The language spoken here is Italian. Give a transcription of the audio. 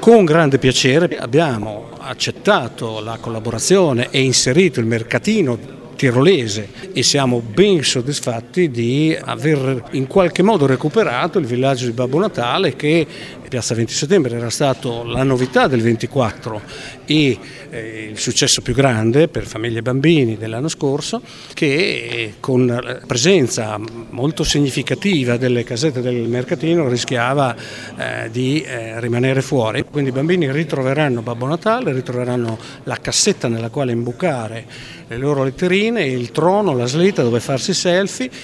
Con grande piacere abbiamo accettato la collaborazione e inserito il mercatino tirolese e siamo ben soddisfatti di aver in qualche modo recuperato il villaggio di Babbo Natale, che Piazza 20 Settembre era stato la novità del 24 e il successo più grande per famiglie e bambini dell'anno scorso, che con la presenza molto significativa delle casette del mercatino rischiava di rimanere fuori. Quindi i bambini ritroveranno Babbo Natale, ritroveranno la cassetta nella quale imbucare le loro letterine, il trono, la slitta dove farsi selfie